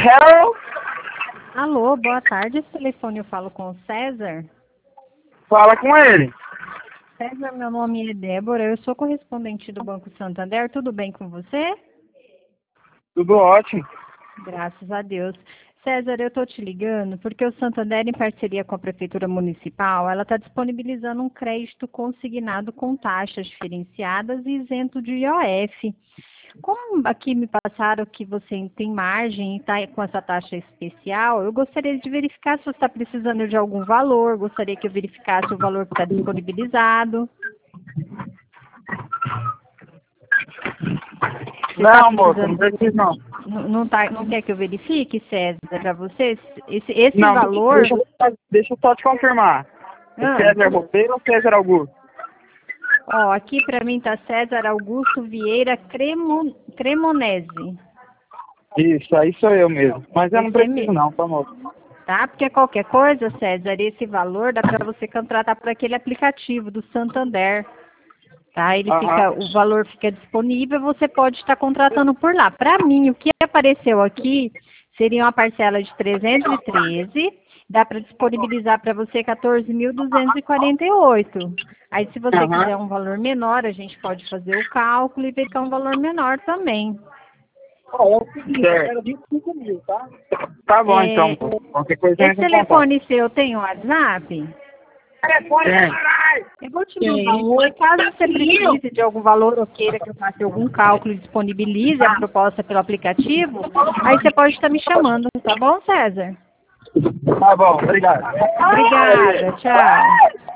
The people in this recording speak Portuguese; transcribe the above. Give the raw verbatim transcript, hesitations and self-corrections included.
Hello? Alô, boa tarde. Esse telefone eu falo com o César. Fala com ele. César, meu nome é Débora, eu sou correspondente do Banco Santander. Tudo bem com você? Tudo ótimo. Graças a Deus. César, eu estou te ligando porque o Santander, em parceria com a Prefeitura Municipal, ela está disponibilizando um crédito consignado com taxas diferenciadas e isento de I O F. Como aqui me passaram que você tem margem e está com essa taxa especial, eu gostaria de verificar se você está precisando de algum valor, gostaria que eu verificasse o valor que está disponibilizado. Você Não, tá moço, precisando- não preciso não. Não, não, tá, não quer que eu verifique, César, para você? Esse, esse Não, valor... deixa, eu- deixa eu só te confirmar. Ah. César Roupeiro ou César Augusto? Ó, aqui para mim tá César Augusto Vieira Cremo, Cremonese, Isso, aí sou eu mesmo. Mas eu não Você preciso mesmo. não, tá, moço? tá? Porque qualquer coisa, César, esse valor dá para você contratar por aquele aplicativo do Santander, tá? Ele Aham. fica, o valor fica disponível, você pode estar contratando por lá. Para mim, o que apareceu aqui seria uma parcela de trezentos e treze, dá para disponibilizar para você quatorze mil duzentos e quarenta e oito. Aí, se você Aham. quiser um valor menor, a gente pode fazer o cálculo e ver que é um valor menor também. Certo. Tá bom, É, então, moço. Qualquer coisa Esse entra em contato. telefone seu tem WhatsApp? Tem. Eu vou te mandar um oi, caso você precise de algum valor ou queira que eu faça algum cálculo e disponibilize a proposta pelo aplicativo, aí você pode estar me chamando, tá bom, César? Tá bom, obrigado. Obrigada, tchau.